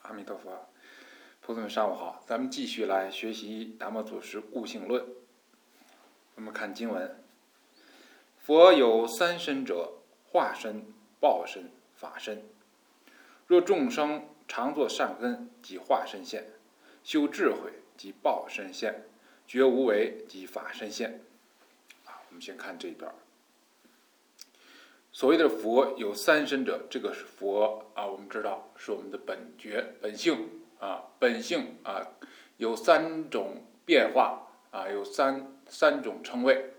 阿弥陀佛，菩萨们上午好，咱们继续来学习达摩祖师悟性论。我们看经文：佛有三身者，化身、报身、法身。若众生常作善根，即化身现；修智慧，即报身现；觉无为，即法身现。我们先看这一段。所谓的佛有三身者，这个是佛我们知道是我们的本觉本性本性有三种变化有三种称谓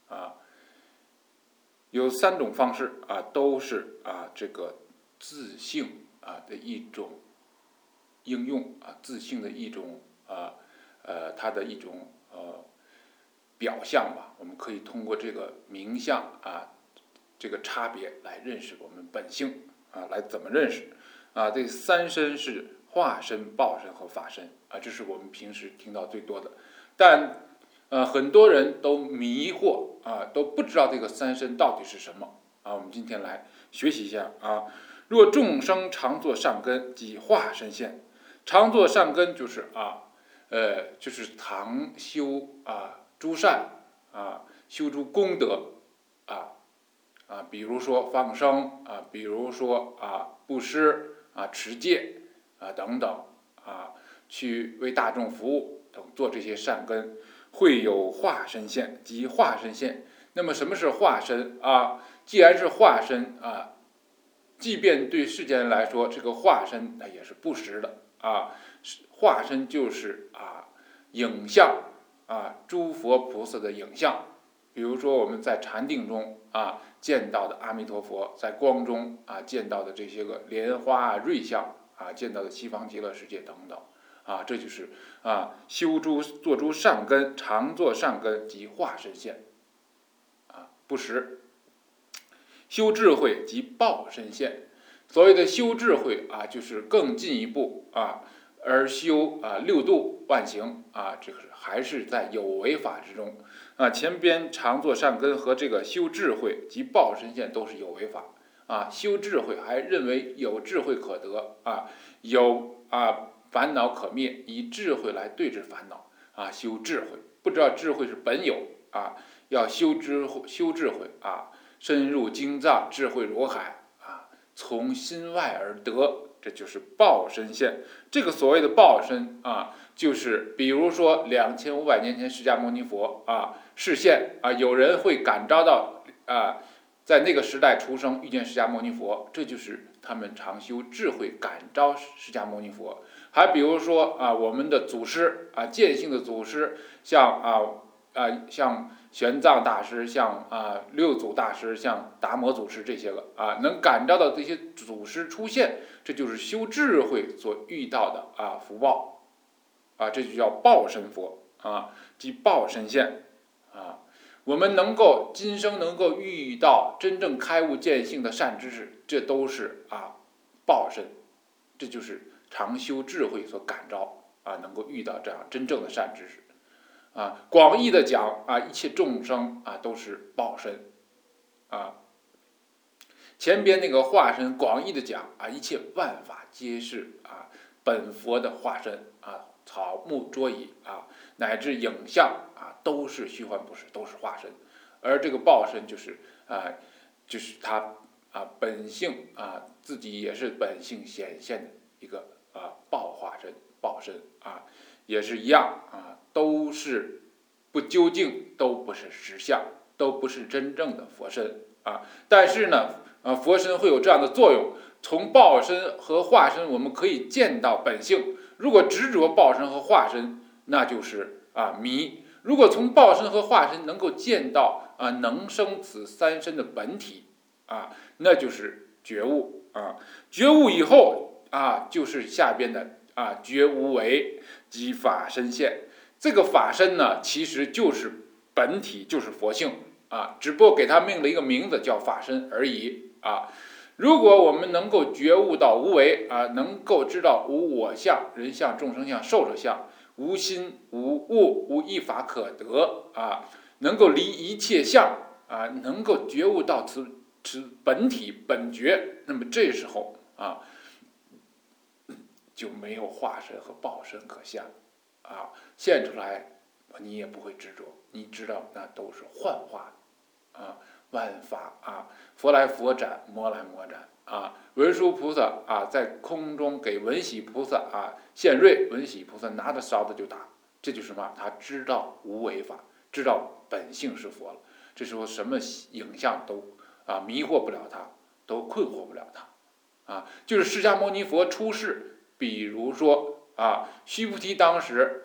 有三种方式都是这个自性的一种应用自性的一种它的一种表象吧。我们可以通过这个名相这个差别来认识我们本性来怎么认识这三身是化身、报身和法身这是我们平时听到最多的。但很多人都迷惑都不知道这个三身到底是什么我们今天来学习一下若众生常作善根，即化身现。常作善根就是就是常修诸善修诸功德比如说放生比如说布施持戒等等去为大众服务等做这些善根，会有化身现，即化身现。那么什么是化身既然是化身即便对世间人来说，这个化身也是不实的化身就是影像诸佛菩萨的影像。比如说我们在禅定中见到的阿弥陀佛，在光中见到的这些个莲花瑞相见到的西方极乐世界等等这就是做诸善根，常作善根，即化身现不实。修智慧即报身现。所谓的修智慧就是更进一步而修六度万行这个还是在有为法之中前边常作善根和这个修智慧及报身现都是有为法修智慧还认为有智慧可得有烦恼可灭，以智慧来对治烦恼修智慧。不知道智慧是本有要修智慧深入经藏，智慧如海从心外而得，这就是报身现。这个所谓的报身就是比如说2500年前释迦牟尼佛示现有人会感召到在那个时代出生遇见释迦牟尼佛，这就是他们常修智慧感召释迦牟尼佛。还比如说我们的祖师见性的祖师，像玄奘大师，像六祖大师，像达摩祖师，这些个能感召到这些祖师出现，这就是修智慧所遇到的福报这就叫报身佛即报身现我们今生能够遇到真正开悟见性的善知识，这都是报身，这就是常修智慧所感召能够遇到这样真正的善知识广义的讲一切众生都是报身前边那个化身广义的讲一切万法皆是本佛的化身草木桌椅乃至影像都是虚幻不实，都是化身。而这个报身就是他本性自己也是本性显现的一个报化身报身也是一样都是不究竟，都不是实相，都不是真正的佛身但是呢佛身会有这样的作用，从报身和化身我们可以见到本性。如果执着报身和化身，那就是迷。如果从报身和化身能够见到能生此三身的本体那就是觉悟觉悟以后就是下边的觉无为即法身现。这个法身呢其实就是本体，就是佛性只不过给它命了一个名字叫法身而已如果我们能够觉悟到无为能够知道无我相、人相、众生相、寿者相，无心无物，无一法可得能够离一切相能够觉悟到此本体本觉，那么这时候就没有化身和报身可现啊，现出来你也不会执着，你知道那都是幻化啊，万法啊，佛来佛斩，魔来魔斩啊。文殊菩萨啊，在空中给文喜菩萨啊现瑞，文喜菩萨拿着勺子就打，这就是什么？他知道无为法，知道本性是佛了。这时候什么影像都迷惑不了他，都困惑不了他啊。就是释迦牟尼佛出世，比如说须菩提当时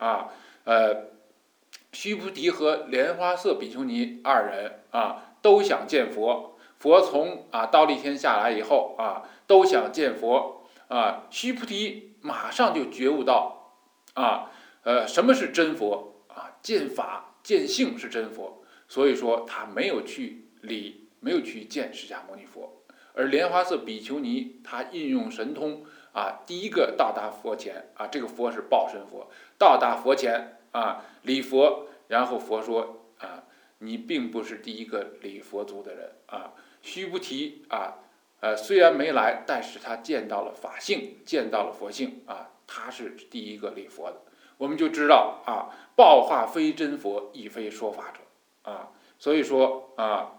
须菩提和莲花色比丘尼二人都想见佛。佛从忉利天下来以后都想见佛须菩提马上就觉悟到什么是真佛见法见性是真佛，所以说他没有去见释迦牟尼佛。而莲花色比丘尼他运用神通第一个到达佛前这个佛是报身佛，到达佛前礼佛，然后佛说你并不是第一个礼佛足的人须菩提虽然没来，但是他见到了法性，见到了佛性他是第一个礼佛的。我们就知道报化非真佛，亦非说法者所以说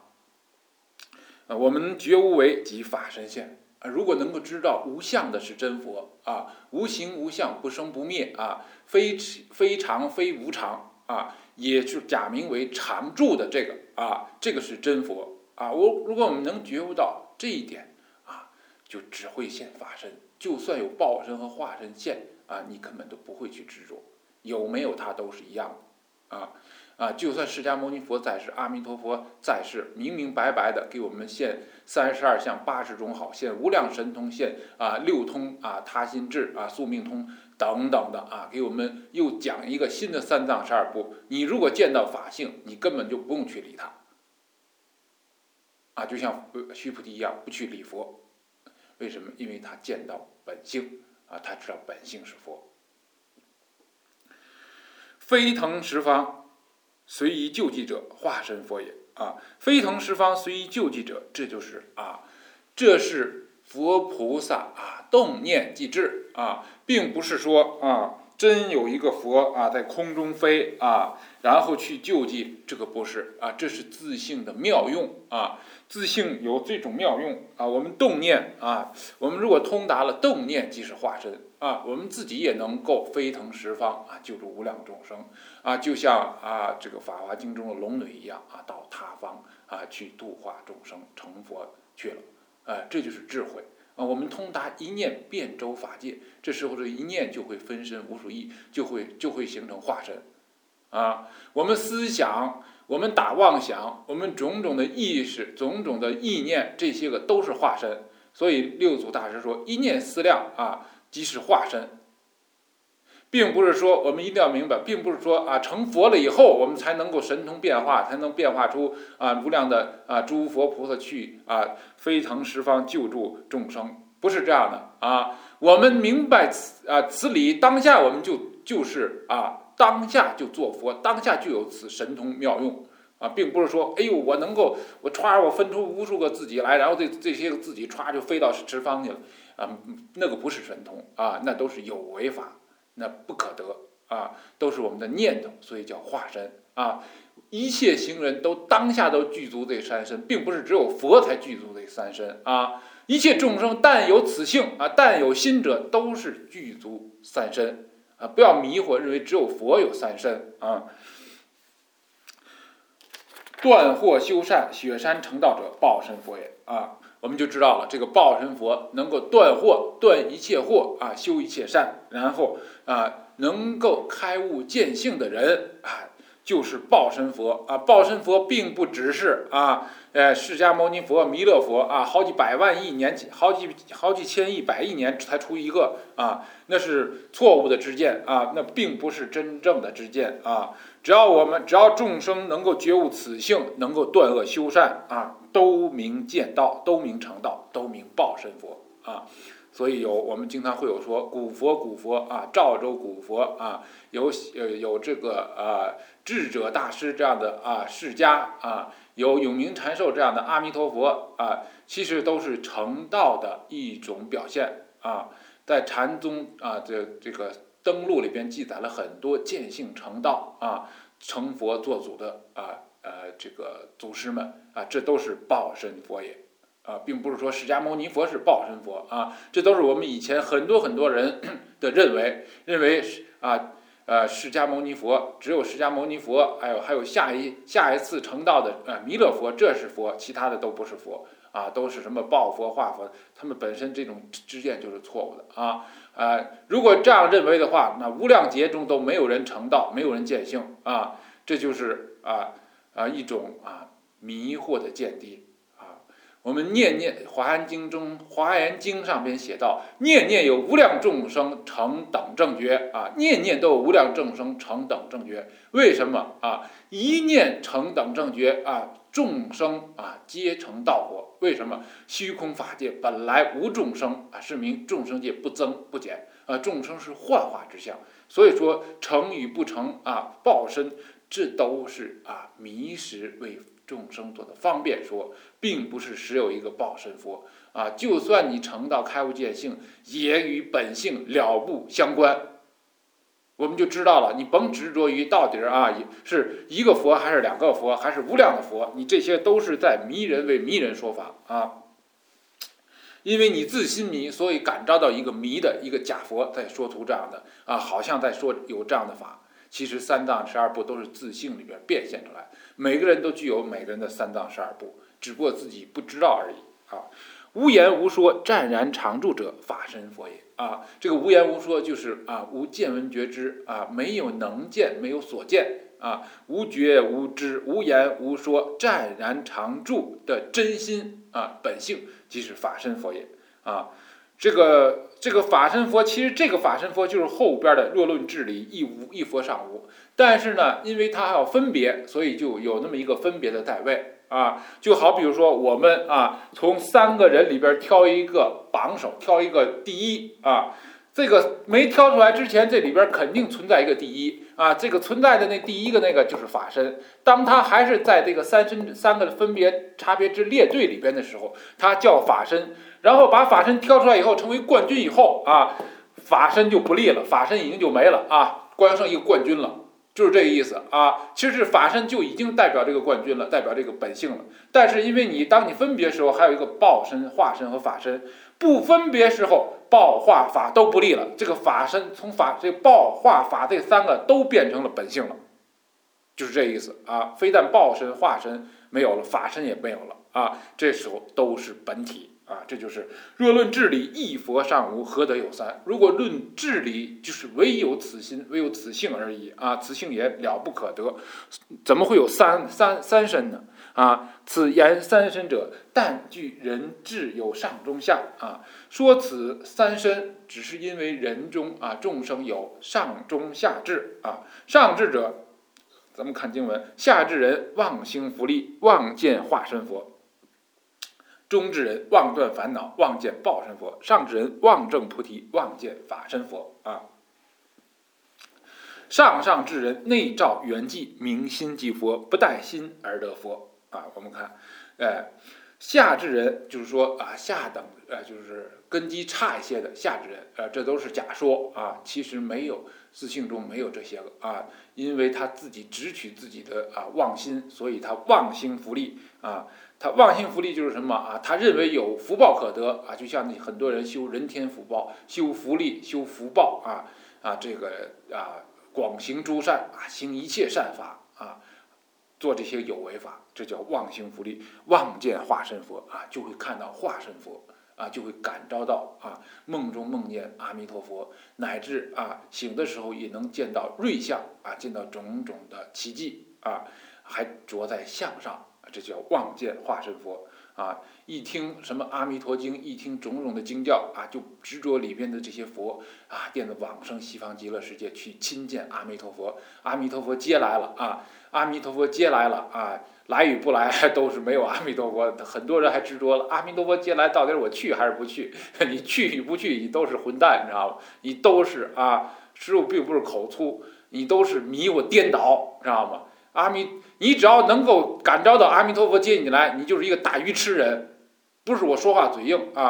我们觉无为即法身现如果能够知道无相的是真佛无形无相，不生不灭非常非无常也是假名为常住的这个是真佛如果我们能觉悟到这一点就只会现法身，就算有报身和化身现你根本都不会去执着，有没有它都是一样的就算释迦牟尼佛在世，阿弥陀佛在世，明明白白的给我们现32相80种好，现无量神通，现六通他心智宿命通等等的给我们又讲一个新的3藏12部。你如果见到法性，你根本就不用去理它就像须菩提一样，不去理佛。为什么？因为他见到本性他知道本性是佛。飞腾十方，随意救济者，化身佛也飞腾十方，随意救济者，这是佛菩萨动念即至并不是说真有一个佛在空中飞然后去救济，这个不是这是自性的妙用自性有这种妙用我们动念我们如果通达了动念即是化身我们自己也能够飞腾十方救助无量众生就像这个《法华经》中的龙女一样到他方去度化众生，成佛去了这就是智慧我们通达一念遍周法界，这时候这一念就会分身无数亿，就会形成化身我们思想，我们打妄想，我们种种的意识，种种的意念，这些个都是化身。所以六祖大师说一念思量即是化身，并不是说我们一定要明白，并不是说成佛了以后我们才能够神通变化，才能变化出无量的诸佛菩萨去飞腾十方救助众生，不是这样的我们明白此理，当下我们就是当下就做佛，当下就有此神通妙用并不是说哎呦我能够我分出无数个自己来，然后这些个自己就飞到十方去了那个不是神通那都是有为法，那不可得都是我们的念头，所以叫化身一切行人都当下都具足这三身，并不是只有佛才具足这三身一切众生但有此性但有心者，都是具足三身不要迷惑，认为只有佛有三身断惑修善，雪山成道者，报身佛也我们就知道了，这个报身佛能够断惑，断一切惑修一切善，然后能够开悟见性的人就是报身佛报身佛并不只是释迦牟尼佛、弥勒佛好几百万亿年，好几千亿百亿年才出一个那是错误的知见那并不是真正的知见只要众生能够觉悟此性，能够断恶修善都名见道，都名成道，都名报身佛所以我们经常会有说古佛赵州古佛有这个智者大师这样的释迦有永明禅寿这样的阿弥陀佛其实都是成道的一种表现在禅宗啊这个登录里边记载了很多见性成道啊、成佛做祖的这个祖师们啊，这都是报身佛也啊，并不是说释迦牟尼佛是报身佛啊，这都是我们以前很多人的认为释迦牟尼佛只有释迦牟尼佛，还有下一次成道的弥勒佛，这是佛，其他的都不是佛啊，都是什么报佛化佛，他们本身这种知见就是错误的啊。如果这样认为的话，那无量劫中都没有人成道，没有人见性啊，这就是一种迷惑的见地啊。我们念华严经中，华严经上边写到，念念有无量众生成等正觉啊，念念都有无量众生成等正觉。为什么啊？一念成等正觉啊，众生皆成道果。为什么？虚空法界本来无众生是名众生界不增不减众生是幻化之相。所以说成与不成报身，这都是迷失为众生做的方便说，并不是实有一个报身佛就算你成到开悟见性，也与本性了不相关。我们就知道了，你甭执着于到底是一个佛还是两个佛还是无量的佛，你这些都是在迷人为迷人说法因为你自心迷，所以感召到一个迷的一个假佛在说出这样的好像在说有这样的法。其实三藏12部都是自性里边变现出来，每个人都具有每个人的三藏12部，只不过自己不知道而已无言无说，湛然常住者，法身佛也这个无言无说就是无见闻觉知没有能见，没有所见无觉无知，无言无说，湛然常住的真心本性即是法身佛也这个法身佛，其实这个法身佛就是后边的若论智理，亦无一佛尚无。但是呢，因为它还要分别，所以就有那么一个分别的代位就好比如说我们从3个人里边挑一个榜首，挑一个第一这个没挑出来之前，这里边肯定存在一个第一这个存在的那第一个那个就是法身。当他还是在这个三个分别差别之列队里边的时候，他叫法身。然后把法身挑出来以后，成为冠军以后法身就不立了，法身已经就没了光剩一个冠军了，就是这个意思其实法身就已经代表这个冠军了，代表这个本性了。但是因为当你分别的时候，还有一个报身、化身和法身，不分别时候，报化法都不立了，这个法身从这个报化法这3个都变成了本性了，就是这意思非但报身、化身没有了，法身也没有了这时候都是本体这就是若论智理，一佛尚无，何得有三？如果论智理，就是唯有此心，唯有此性而已此性也了不可得，怎么会有三身呢此言三身者，但据人智有上中下说此三身，只是因为人中众生有上中下智上智者，咱们看经文，下智人妄行福利，妄见化身佛。中智人妄断烦恼，妄见报身佛；上智人妄证菩提，妄见法身佛上智人内照圆寂，明心即佛，不待心而得佛我们看下智人就是说下等就是根基差一些的下智人这都是假说其实没有，自性中没有这些个因为他自己只取自己的妄心，所以他妄行福利他妄行福利就是什么他认为有福报可得就像很多人修人天福报，修福利，修福报这个广行诸善行一切善法做这些有为法，这叫妄行福利。妄见化身佛就会看到化身佛就会感召到梦中梦见阿弥陀佛，乃至醒的时候也能见到瑞相见到种种的奇迹还着在相上，这叫妄见化身佛一听什么阿弥陀经，一听种种的经教就执着里边的这些佛变得往生西方极乐世界去亲见阿弥陀佛。阿弥陀佛接来了阿弥陀佛接来了来与不来都是没有阿弥陀佛。很多人还执着了阿弥陀佛接来，到底我去还是不去？你去与不去，你都是混蛋，你知道吗？你都是师父并不是口粗，你都是迷我颠倒，知道吗？你只要能够感召到阿弥陀佛接你来，你就是一个大愚痴人。不是我说话嘴硬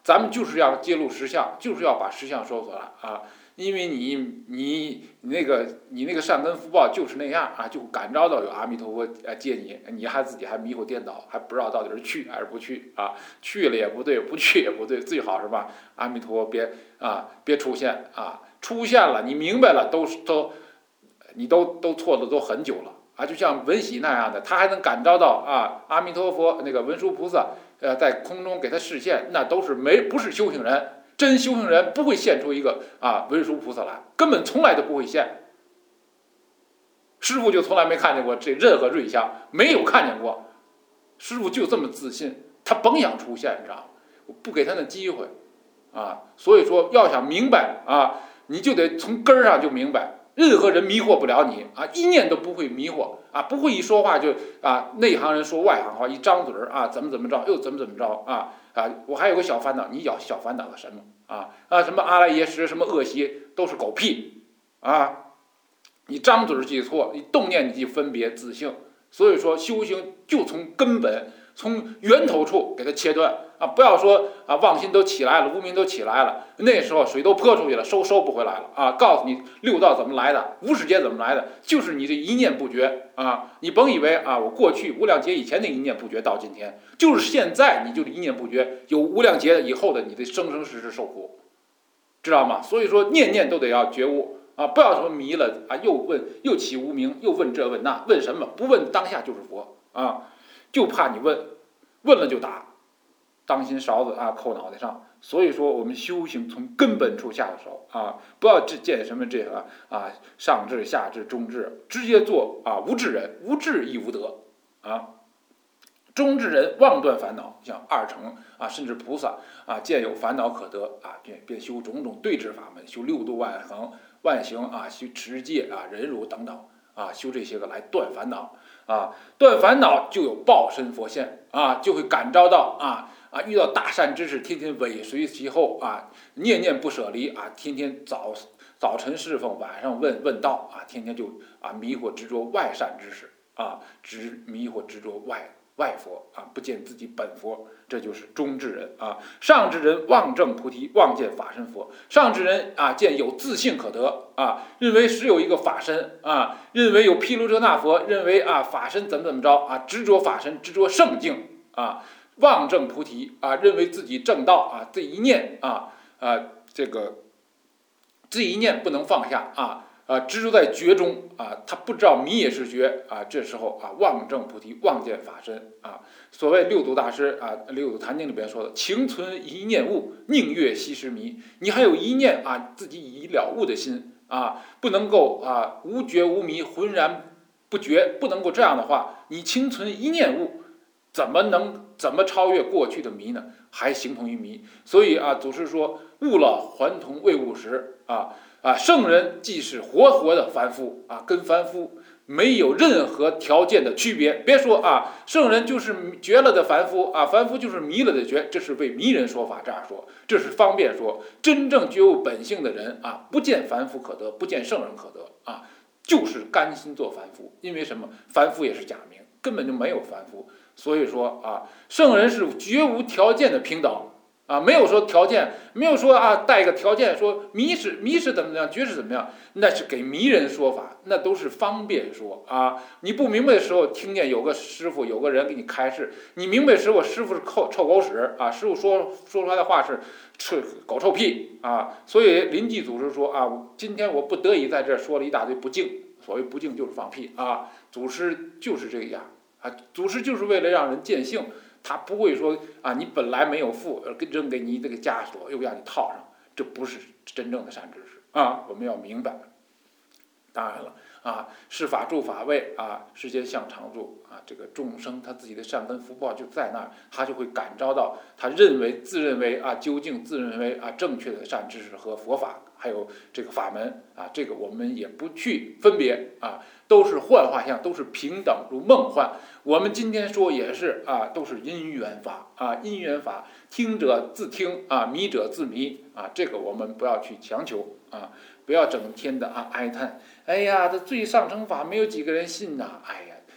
咱们就是要揭露实相，就是要把实相说出来啊。因为你那个善根福报就是那样啊，就感召到有阿弥陀佛接你，你还自己还迷糊颠倒，还不知道到底是去还是不去啊？去了也不对，不去也不对，最好是吧？阿弥陀别出现啊！出现了，你明白了，你都错的都很久了啊！就像文喜那样的，他还能感召到啊阿弥陀佛那个文殊菩萨在空中给他示现，那都是不是修行人。真修行人不会现出一个文殊菩萨来，根本从来都不会现。师父就从来没看见过这任何瑞相，没有看见过。师父就这么自信，他甭想出现，你知道吗？我不给他那机会啊。所以说，要想明白啊，你就得从根儿上就明白，任何人迷惑不了你啊，一念都不会迷惑啊，不会一说话就内行人说外行话，一张嘴怎么着又怎么着我还有个小烦恼，你小烦恼个什么什么阿赖耶识，什么恶习，都是狗屁啊！你张嘴记错，你动念你就分别自性。所以说修行就从根本，从源头处给它切断不要说妄心都起来了，无明都起来了，那时候水都泼出去了，收不回来了告诉你六道怎么来的，无始劫怎么来的，就是你这一念不绝你甭以为我过去无量劫以前的一念不绝到今天，就是现在你就一念不绝，有无量劫以后的你的生生世世受苦，知道吗？所以说念念都得要觉悟不要说迷了又起无明，又问这问那，问什么？不问当下就是佛就怕你问了就打，当心勺子扣脑袋上。所以说我们修行从根本处下手不要见什么这个上智下智中智，直接做无智人，无智亦无德中智人妄断烦恼，像二乘甚至菩萨见有烦恼可得便修种种对治法门，修六度万行万行修持戒忍辱等等修这些个来断烦恼断烦恼就有报身佛现就会感召到遇到大善之事，天天尾随其后念念不舍离天天早晨侍奉，晚上问道天天就迷惑执着外善之事迷惑执着外佛不见自己本佛，这就是中智人上智人望证菩提，望见法身佛。上智人见有自性可得认为实有一个法身认为有毗卢遮那佛，认为法身怎么着执着法身，执着圣境望证菩提认为自己正道这一念这个这一念不能放下执着在觉中他不知道迷也是觉这时候望证菩提，望见法身所谓六祖大师六祖坛经里边说的，情存一念悟，宁越息时迷。你还有一念自己已了悟的心不能够无觉无迷，浑然不觉，不能够这样的话，你情存一念悟，怎么超越过去的迷呢？还形同于迷。所以祖师说，悟了还同未悟时圣人即是活的凡夫跟凡夫没有任何条件的区别。别说圣人就是绝了的凡夫凡夫就是迷了的觉，这是为迷人说法，这样说这是方便说。真正觉悟本性的人不见凡夫可得，不见圣人可得就是甘心做凡夫。因为什么？凡夫也是假名，根本就没有凡夫。所以说圣人是绝无条件的平等没有说条件，没有说带个条件说迷是怎么样，觉是怎么样，那是给迷人说法，那都是方便说你不明白的时候，听见有个师傅有个人给你开示，你明白的时候，师傅是臭狗屎师傅说出来的话是狗臭屁所以临济祖师说今天我不得已在这说了一大堆不敬，所谓不敬就是放屁祖师就是这样祖师就是为了让人见性，他不会说你本来没有富，扔给你这个枷锁，又让你套上，这不是真正的善知识我们要明白。当然了是法住法位世间向常住这个众生他自己的善根福报就在那儿，他就会感召到他自认为究竟自认为正确的善知识和佛法，还有这个法门这个我们也不去分别都是幻化相，都是平等如梦幻。我们今天说也是都是因缘法因缘法，听者自听迷者自迷这个我们不要去强求不要整天的哀叹，哎呀，这最上乘法没有几个人信哎呀，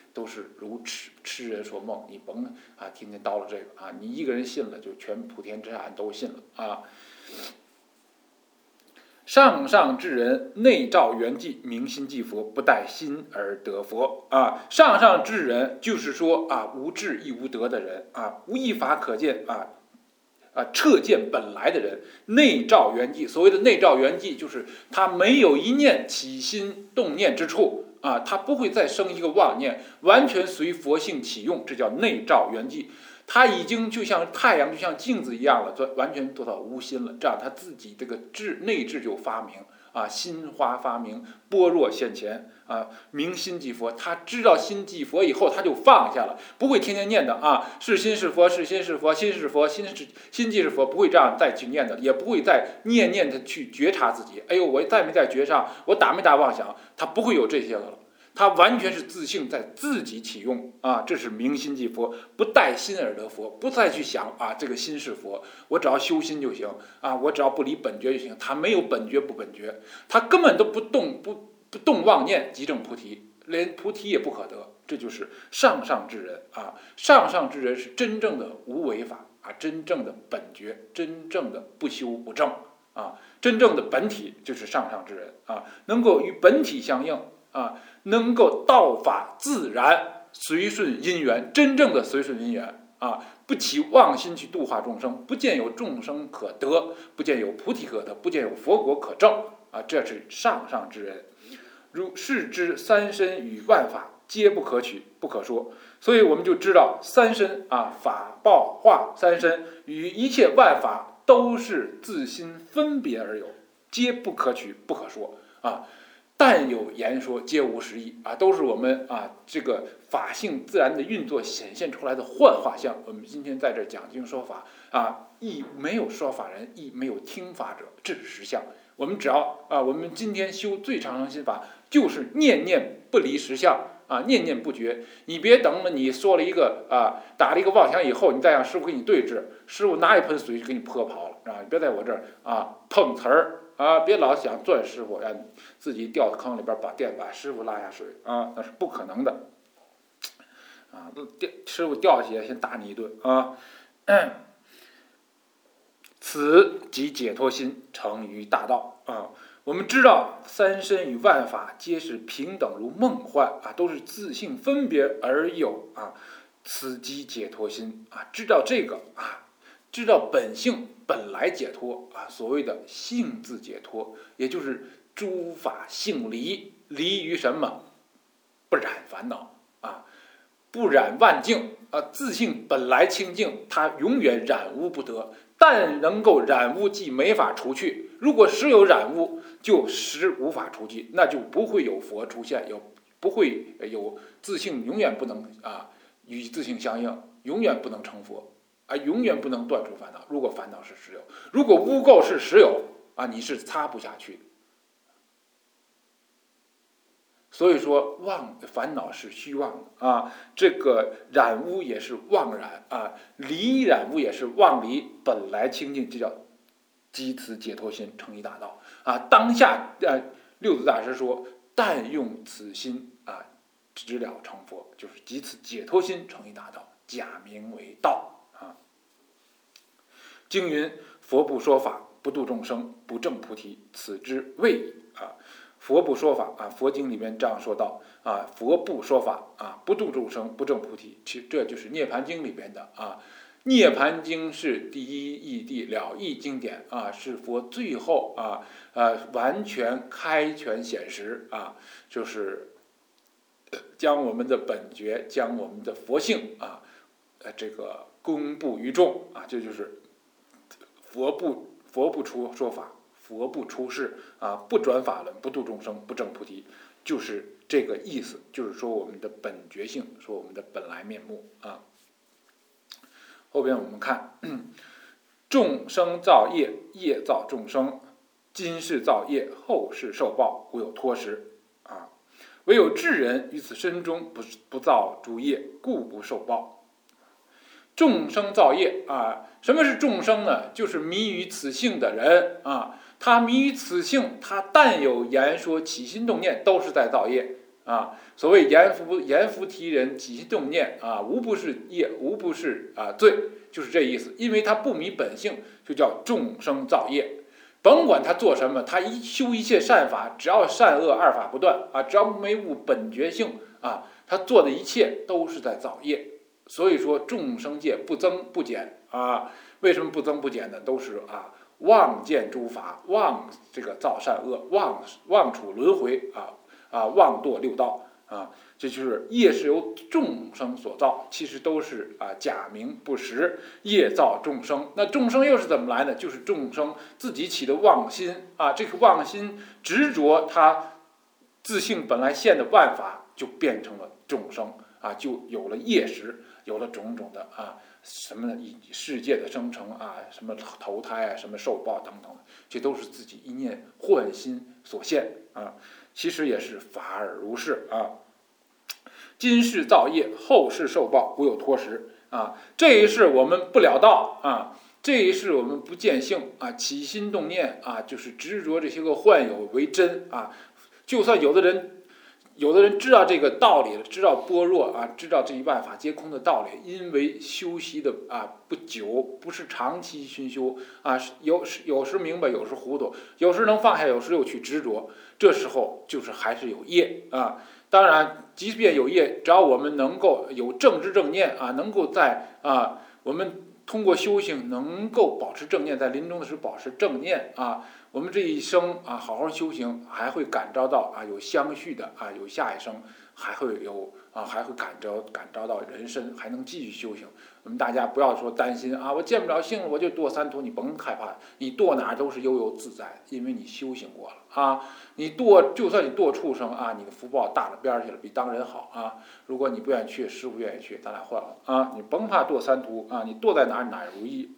都是如痴人说梦，你甭啊天天叨了这个啊，你一个人信了，就全普天之下都信了啊。上上至人，内照元寂，明心即佛，不待心而得佛啊。上上至人，就是说啊，无智亦无德的人啊，无一法可见彻见本来的人。内照元寂，所谓的内照元寂，就是他没有一念起心动念之处啊，他不会再生一个妄念，完全随佛性起用，这叫内照元寂。他已经就像太阳，就像镜子一样了，完全做到无心了。这样他自己这个内智就发明啊，心花发明，般若现前啊，明心即佛。他知道心即佛以后，他就放下了，不会天天念的啊，是心是佛，是心是佛，心是佛，心即是佛，不会这样再去念的，也不会再念的去觉察自己。哎呦，我在没在觉上？我打没打妄想？他不会有这些了。他完全是自性在自己启用啊，这是明心即佛，不待心而得佛，不再去想啊这个心是佛，我只要修心就行啊，我只要不离本觉就行。他没有本觉不本觉，他根本都不动妄念，即证菩提，连菩提也不可得。这就是上上之人啊，上上之人是真正的无为法啊，真正的本觉，真正的不修不正啊，真正的本体就是上上之人啊，能够与本体相应啊，能够道法自然，随顺因缘，真正的随顺因缘啊，不起妄心去度化众生，不见有众生可得，不见有菩提可得，不见有佛果可证啊，这是上上之人。如是知三身与万法皆不可取不可说，所以我们就知道三身啊，法报化三身与一切万法都是自心分别而有，皆不可取不可说啊。但有言说，皆无实义啊，都是我们啊这个法性自然的运作显现出来的幻化相。我们今天在这讲经说法啊，亦没有说法人，亦没有听法者，这是实相。我们只要啊，我们今天修最长生心法，就是念念不离实相啊，念念不绝。你别等了，你说了一个啊，打了一个妄想以后，你再让师傅跟你对峙，师傅拿一盆水就给你泼跑了啊！你别在我这儿啊碰瓷儿。啊，别老想钻师傅，让自己掉到坑里边，把师傅拉下水啊，那是不可能的。啊，师傅掉下去先打你一顿啊。此即解脱心成于大道啊。我们知道三身与万法皆是平等如梦幻啊，都是自性分别而有啊。此即解脱心啊，知道这个啊，知道本性本来解脱啊，所谓的性自解脱，也就是诸法性离，离于什么？不染烦恼啊，不染万境啊，自性本来清净，它永远染污不得。但能够染污，即没法除去。如果时有染污，就时无法除去，那就不会有佛出现，不会有自性，永远不能啊与自性相应，永远不能成佛。啊，永远不能断除烦恼。如果烦恼是实有，如果污垢是实有啊，你是擦不下去的。所以说，烦恼是虚妄的啊，这个染污也是妄染啊，离染污也是妄离，本来清净，这叫即此解脱心成一大道啊。当下六祖大师说，但用此心啊，直了成佛，就是即此解脱心成一大道，假名为道。经云：佛不说法，不度众生，不证菩提，此之谓矣啊！佛不说法啊，佛经里面这样说道啊，佛不说法啊，不度众生，不证菩提，其实这就是《涅盘经》里边的啊。《涅盘经》是第一义谛了义经典啊，是佛最后完全开权显实啊，就是将我们的本觉，将我们的佛性啊，这个公布于众啊，这就是佛不出说法，佛不出世啊，不转法轮，不度众生，不证菩提，就是这个意思。就是说我们的本觉性，说我们的本来面目啊。后边我们看，众生造业，业造众生，今世造业，后世受报，故有脱时啊。唯有智人于此身中不造诸业，故不受报。众生造业啊，什么是众生呢？就是迷于此性的人啊。他迷于此性，他但有言说起心动念，都是在造业啊。所谓言浮提人，起心动念啊，无不是业，无不是罪，就是这意思。因为他不迷本性，就叫众生造业。甭管他做什么，他修一切善法，只要善恶二法不断啊，只要没悟本觉性啊，他做的一切都是在造业。所以说众生界不增不减啊。为什么不增不减呢？都是妄见诸法，妄这个造善恶，妄处轮回妄堕六道啊。这就是业是由众生所造，其实都是假名不实，业造众生。那众生又是怎么来呢？就是众生自己起的妄心啊，这个妄心执着他自性本来现的万法，就变成了众生啊，就有了业识，有了种种的什么世界的生成什么投胎什么受报等等，这都是自己一念幻心所现啊。其实也是法尔如是啊。今世造业，后世受报，无有脱实啊。这一世我们不了道啊，这一世我们不见性啊，起心动念就是执着这些个幻有为真啊。就算有的人知道这个道理了，知道般若知道这一万法皆空的道理，因为修习的不久，不是长期熏修有时明白，有时糊涂，有时能放下，有时又去执着，这时候就是还是有业啊。当然，即便有业，只要我们能够有正知正念能够在我们通过修行能够保持正念，在临终的时候保持正念我们这一生好好修行，还会感召到有相续的有下一生，还会有还会感召到人身，还能继续修行。我们大家不要说担心我见不了性了，我就堕三途，你甭害怕，你堕哪都是悠悠自在，因为你修行过了你就算你堕畜生你的福报大了边去了，比当人好如果你不愿意去，师父愿意去，咱俩换了你甭怕堕三途你堕在哪如意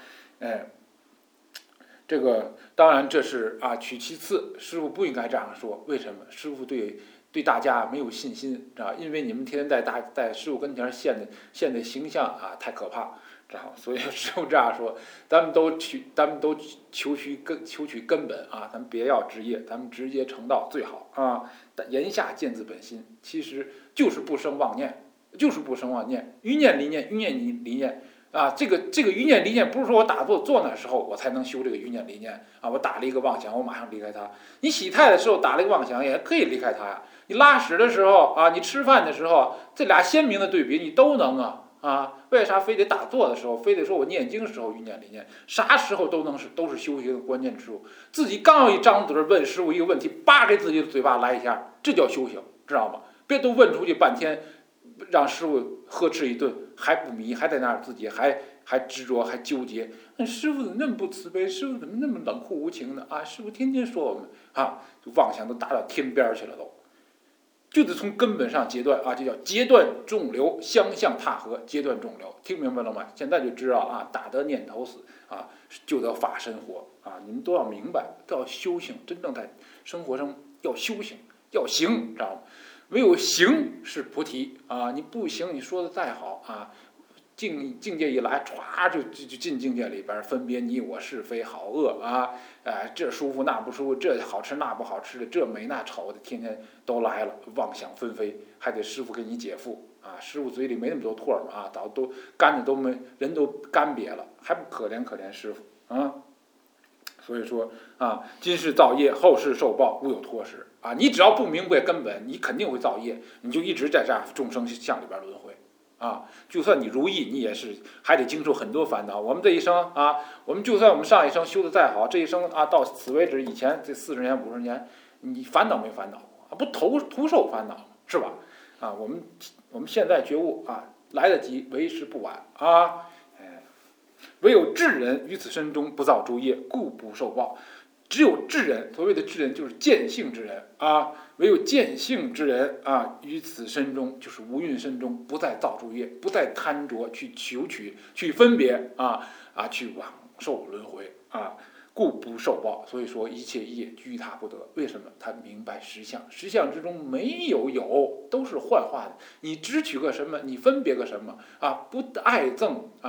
这个当然这是取其次，师父不应该这样说。为什么？师父对大家没有信心，知道？因为你们天天在师父跟前现的形象太可怕，知道？所以师父这样说，咱们都求取根本咱们别要枝叶，咱们直接成道最好言下见自本心，其实就是不生妄念，余念离念这个余念离念不是说我打坐那时候我才能修这个余念离念我打了一个妄想，我马上离开它。你洗态的时候打了一个妄想，也可以离开它呀。你拉屎的时候你吃饭的时候，这俩鲜明的对比你都能为啥非得打坐的时候，非得说我念经的时候余念离念？啥时候都是修行的关键之处。自己刚要一张嘴问师傅一个问题，给自己的嘴巴来一下，这叫修行，知道吗？别都问出去半天，让师傅呵斥一顿，还不迷，还在那儿自己还执着，还纠结。师傅怎么那么不慈悲？师傅怎么那么冷酷无情呢？师傅天天说我们就妄想都达到天边去了都。就得从根本上截断这叫截断众流，相向踏合，截断众流，听明白了吗？现在就知道打得念头死就得法身活你们都要明白，都要修行，真正在生活中要修行，要行，知道吗？唯有行是菩提你不行，你说的再好境界一来，歘就进境界里边，分别你我是非好恶这舒服那不舒服，这好吃那不好吃的，这美那丑的，天天都来了，妄想纷飞，还得师傅给你解缚师傅嘴里没那么多唾沫早都干的都没，人都干瘪了，还不可怜师傅所以说今世造业，后世受报，无有脱实你只要不明白根本，你肯定会造业，你就一直在这样众生相里边轮回就算你如意，你也是还得经受很多烦恼。我们这一生我们就算我们上一生修的再好，这一生到此为止，以前这40年50年，你烦恼没烦恼不徒受烦恼是吧？我们现在觉悟来得及，为时不晚唯有智人于此身中不造诸业，故不受报。只有智人，所谓的智人就是见性之人唯有见性之人于此身中，就是无蕴身中，不再造诸业，不再贪着去求取，去分别去往受轮回故不受报。所以说一切业居他不得。为什么？他明白实相，实相之中没有都是幻化的。你执取个什么，你分别个什么不爱憎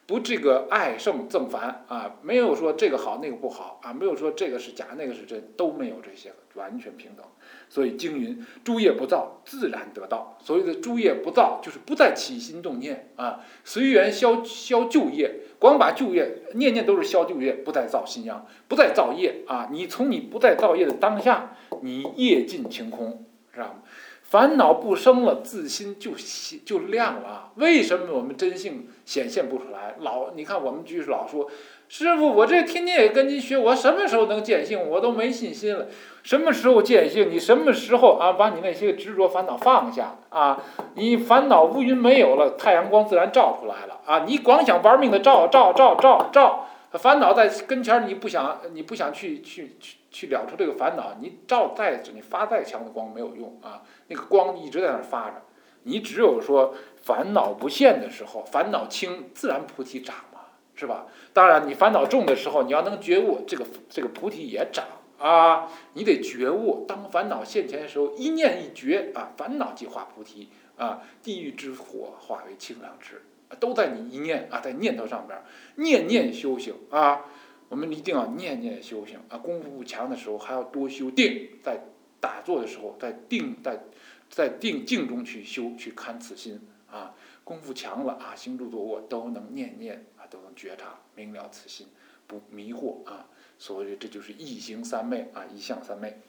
不这个爱胜憎烦啊，没有说这个好那个不好啊，没有说这个是假那个是真，都没有这些，完全平等。所以经云：诸业不造，自然得道。所谓的诸业不造，就是不再起心动念啊，随缘消旧业，光把旧业念念都是消旧业，不再造新样，不再造业啊。你从你不再造业的当下，你业尽清空，知道吗？烦恼不生了，自心就亮了。为什么我们真性显现不出来？你看我们居士老说，师傅，我这天天也跟您学，我什么时候能见性？我都没信心了。什么时候见性？你什么时候啊，把你那些执着烦恼放下啊？你烦恼乌云没有了，太阳光自然照出来了啊！你光想玩命的照，烦恼在跟前，你不想去了出这个烦恼，你发再强的光没有用啊！那个光一直在那儿发着，你只有说烦恼不现的时候，烦恼轻，自然菩提长嘛，是吧？当然，你烦恼重的时候，你要能觉悟，这个菩提也长啊！你得觉悟，当烦恼现前的时候，一念一觉啊，烦恼即化菩提啊，地狱之火化为清凉池。都在你一念啊，在念头上边，念念修行啊。我们一定要念念修行啊。功夫不强的时候，还要多修定。在打坐的时候，在静中去修，去看此心啊。功夫强了啊，行住坐卧都能念念啊，都能觉察明了此心，不迷惑啊。所谓这就是一行三昧啊，一相三昧。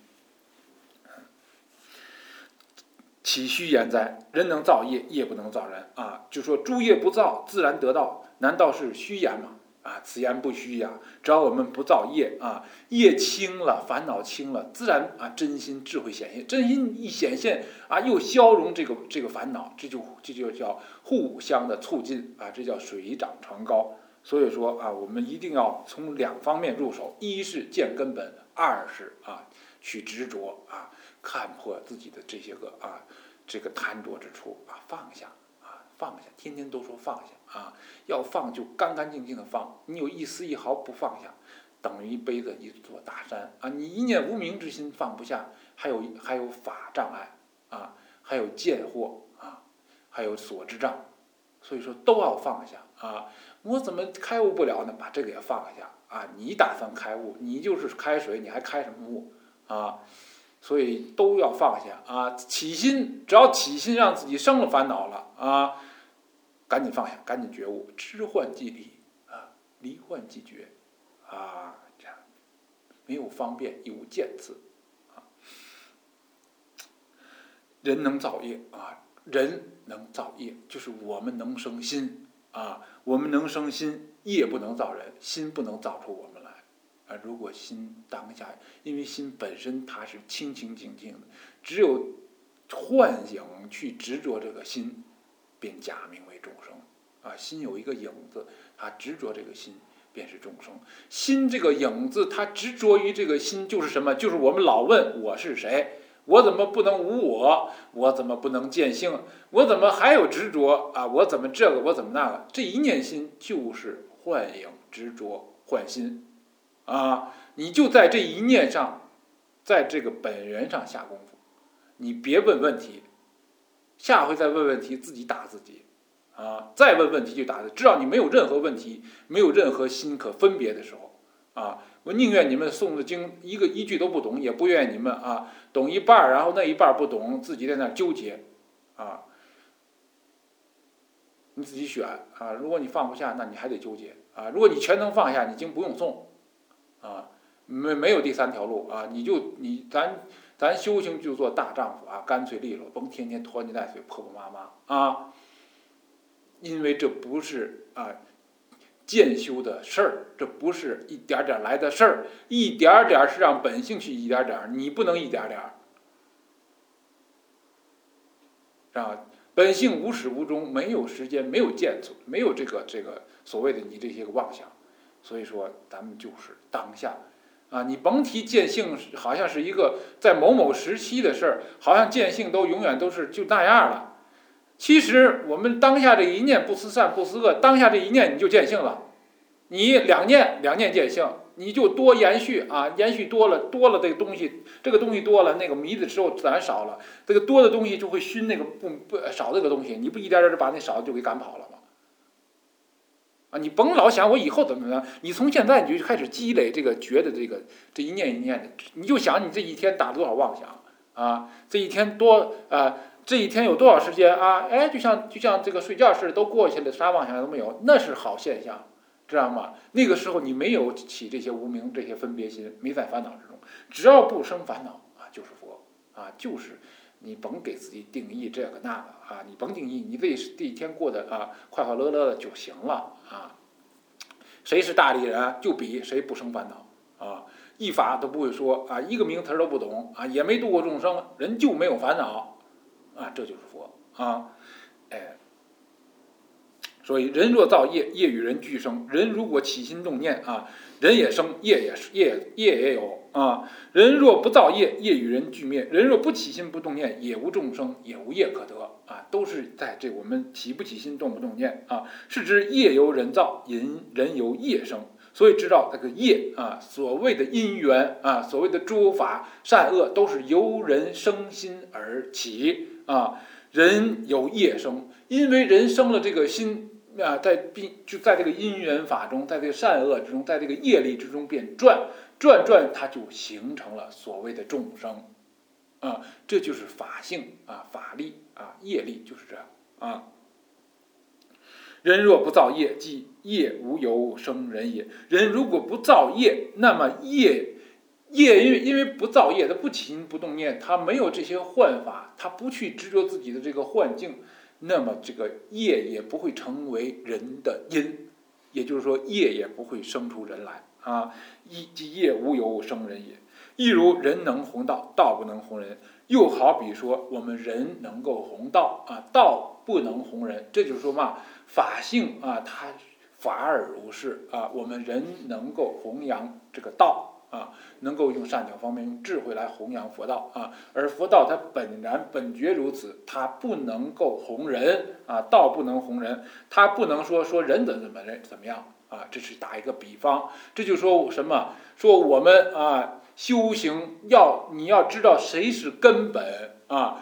岂虚言哉？人能造业，业不能造人啊！就说诸业不造，自然得道，难道是虚言吗？啊，此言不虚呀！只要我们不造业啊，业轻了，烦恼轻了，自然啊，真心智慧显现。真心一显现啊，又消融这个烦恼，这就叫互相的促进啊，这叫水涨船高。所以说啊，我们一定要从两方面入手：一是见根本，二是啊去执着啊。看破自己的这些个啊，这个贪着之处啊，放下啊，放下，天天都说放下啊，要放就干干净净的放，你有一丝一毫不放下，等于背着一座大山啊，你一念无明之心放不下，还有法障碍啊，还有见惑啊，还有所知障，所以说都要放下啊。我怎么开悟不了呢？把这个也放下啊！你打算开悟，你就是开水，你还开什么悟啊？所以都要放下啊！起心，只要起心让自己生了烦恼了啊，赶紧放下，赶紧觉悟，知幻即离啊，离幻即觉啊，这样没有方便，有见次啊。人能造业啊，人能造业，就是我们能生心啊，我们能生心，业不能造人，心不能造出我们来。啊，如果心当下，因为心本身它是清清净净的，只有幻影去执着这个心，便假名为众生。啊，心有一个影子，它执着这个心，便是众生。心这个影子，它执着于这个心，就是什么？就是我们老问我是谁，我怎么不能无我？我怎么不能见性？我怎么还有执着啊？我怎么这个？我怎么那个？这一念心就是幻影执着幻心。啊，你就在这一念上，在这个本源上下功夫，你别问问题，下回再问问题自己打自己，啊，再问问题就打自己，知道你没有任何问题，没有任何心可分别的时候，啊，我宁愿你们诵的经一句都不懂，也不愿你们啊懂一半，然后那一半不懂，自己在那纠结，啊，你自己选啊，如果你放不下，那你还得纠结啊，如果你全能放下，你经不用诵。啊，没有第三条路啊！咱修行就做大丈夫啊，干脆利落，甭天天拖泥带水、婆婆妈妈啊！因为这不是啊渐修的事儿，这不是一点点来的事儿，一点点是让本性去一点点，你不能一点点，啊！本性无始无终，没有时间，没有见处，没有这个所谓的你这些个妄想。所以说，咱们就是当下，啊，你甭提见性，好像是一个在某某时期的事儿，好像见性都永远都是就那样了。其实我们当下这一念不思善不思恶，当下这一念你就见性了。你两念见性，你就多延续啊，延续多了这个东西，多了，那个迷的时候自然少了，这个多的东西就会熏那个不少这个东西，你不一点点把那少的就给赶跑了吗？ 啊，你甭老想我以后怎么样，你从现在你就开始积累这个觉的这一念一念的，你就想你这一天打了多少妄想啊，这一天这一天有多少时间啊？哎，就像这个睡觉似的，都过去了，啥妄想都没有，那是好现象，知道吗？那个时候你没有起这些无明、这些分别心，没在烦恼之中，只要不生烦恼啊，就是佛啊，就是你甭给自己定义这个那个啊，你甭定义，你这一天过得啊快快乐乐的就行了啊。谁是大力人，就比谁不生烦恼啊，一法都不会说啊，一个名词都不懂啊，也没度过众生，人就没有烦恼。啊，这就是佛啊，哎，所以人若造业，业与人俱生。人如果起心动念啊，人也生，业也有啊。人若不造业，业与人俱灭。人若不起心不动念，也无众生，也无业可得啊。都是在这我们起不起心，动不动念啊，是指业由人造，人由业生。所以知道这个业啊，所谓的因缘啊，所谓的诸法善恶，都是由人生心而起。啊，人有业生，因为人生了这个心啊，在这个因缘法中，在这个善恶之中，在这个业力之中便转，它就形成了所谓的众生啊，这就是法性啊，法力啊，业力就是这样啊。人若不造业，即业无由生人也。人如果不造业，那么业因为不造业，他不起心不动念，他没有这些幻法，他不去执着自己的这个幻境，那么这个业也不会成为人的因，也就是说业也不会生出人来啊。即业无由生人也。亦如人能弘道，道不能弘人。又好比说我们人能够弘道啊，道不能弘人。这就是说嘛，法性啊，它法尔如是啊，我们人能够弘扬这个道。啊，能够用善巧方便，用智慧来弘扬佛道啊，而佛道它本觉如此，它不能够弘人啊，道不能弘人，它不能说人怎么样啊，这是打一个比方，这就说什么？说我们啊修行你要知道谁是根本啊，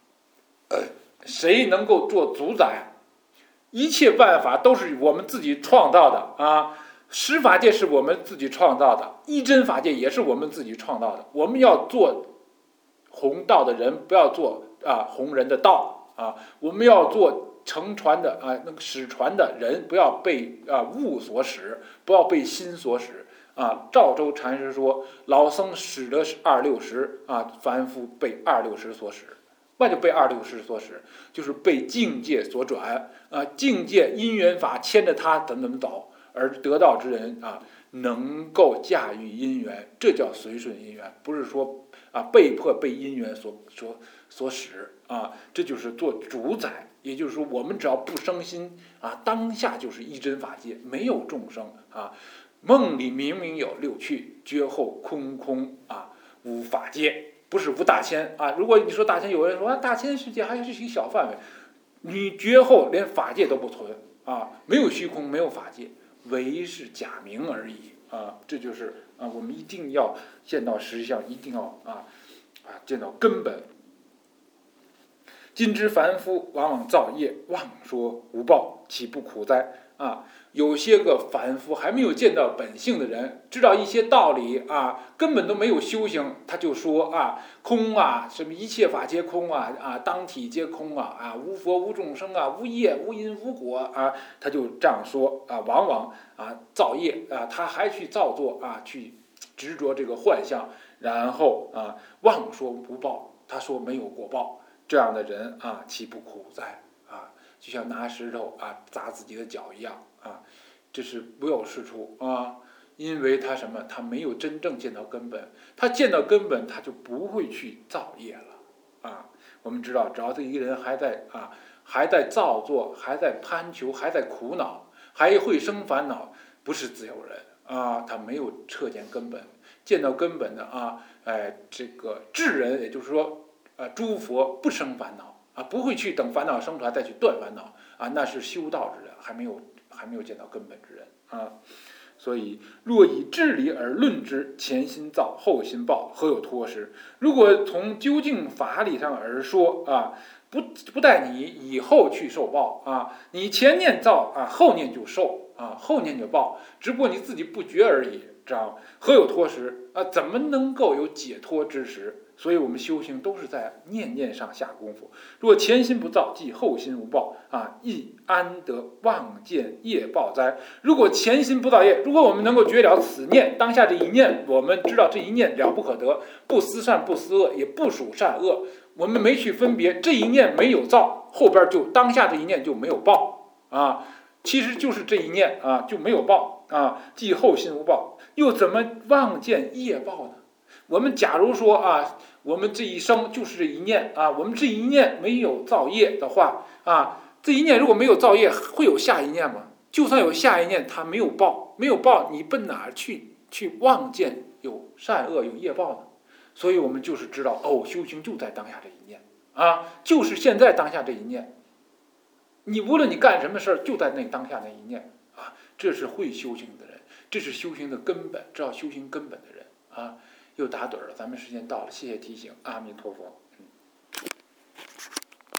谁能够做主宰，一切办法都是我们自己创造的啊。十法界是我们自己创造的，一真法界也是我们自己创造的。我们要做弘道的人，不要做弘人的道啊。我们要做乘传的那个使传的人，不要被物所使，不要被心所使啊。赵州禅师说，老僧使得是二六识啊，凡夫被二六识所使。那就被二六识所使，就是被境界所转啊。境界因缘法牵着他怎么走。而得道之人啊，能够驾驭因缘，这叫随顺因缘，不是说被迫被因缘所使啊，这就是做主宰。也就是说，我们只要不生心啊，当下就是一真法界，没有众生啊。梦里明明有六趣，觉后空啊，无法界，不是无大千啊。如果你说大千，有人说大千世界还是一小范围，你觉后连法界都不存啊，没有虚空，没有法界。唯是假名而已啊，这就是我们一定要见到实相，一定要见到根本。今之凡夫往往造业，妄说无报，岂不苦哉啊？有些个凡夫还没有见到本性的人，知道一些道理啊，根本都没有修行，他就说空啊，什么一切法皆空当体皆空无佛无众生无业无因无果啊，他就这样说往往造业他还去造作去执着这个幻象，然后妄说无报，他说没有果报，这样的人岂不苦哉就像拿石头砸自己的脚一样这是无有是处因为他什么？他没有真正见到根本，他见到根本，他就不会去造业了我们知道，只要这一个人还在造作，还在攀求，还在苦恼，还会生烦恼，不是自由人他没有彻见根本，见到根本的这个智人，也就是说诸佛不生烦恼不会去等烦恼生出来再去断烦恼那是修道之人，还没有见到根本之人所以若以智理而论之，前心造后心报，何有脱失？如果从究竟法理上而说不待你以后去受报你前念造后念就受啊，后念就报，只不过你自己不觉而已，知道吗？何有脱时啊？怎么能够有解脱之时？所以我们修行都是在念念上下功夫。若前心不造，即后心无报啊，亦安得望见业报哉？如果前心不造业，如果我们能够觉了此念，当下这一念，我们知道这一念了不可得，不思善不思恶，也不属善恶，我们没去分别，这一念没有造，后边就当下这一念就没有报啊。其实就是这一念啊就没有报啊，即后心无报，又怎么望见业报呢？我们假如说啊，我们这一生就是这一念啊，我们这一念没有造业的话啊，这一念如果没有造业，会有下一念吗？就算有下一念，它没有报，没有报，你奔哪去望见有善恶有业报呢？所以我们就是知道哦，修行就在当下这一念啊，就是现在当下这一念。你无论你干什么事儿，就在那当下那一念啊，这是会修行的人，这是修行的根本，知道修行根本的人啊。又打盹了，咱们时间到了，谢谢提醒，阿弥陀佛。